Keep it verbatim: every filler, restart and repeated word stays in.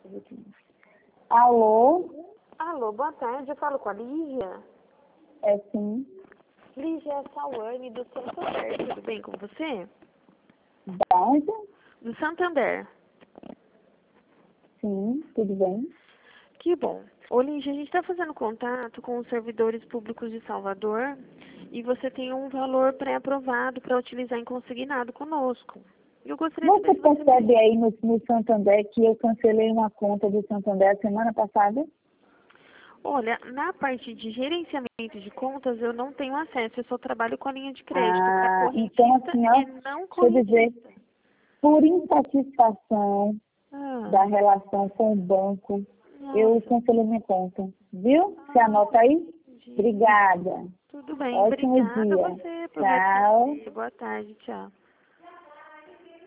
Alô? Alô, boa tarde. Eu falo com a Lígia. É sim. Lígia, é a Sawane do Santander. Tudo bem com você? Da onde? Do Santander. Sim, tudo bem. Que bom. Ô, Lígia, a gente está fazendo contato com os servidores públicos de Salvador e você tem um valor pré-aprovado para utilizar em consignado conosco. Eu gostaria de Você saber se você... percebe aí no, no Santander que eu cancelei uma conta do Santander a semana passada? Olha, na parte de gerenciamento de contas eu não tenho acesso, eu só trabalho com a linha de crédito para Ah, então correntista assim, ó, e não deixa eu dizer, correntista. por insatisfação da Ah, relação com o banco, eu nossa. cancelei minha conta. Viu? Você Ah, anota aí? entendi. Obrigada. Tudo bem, Ótimo obrigada a dia. você por me Tchau. atender. Boa tarde, tchau.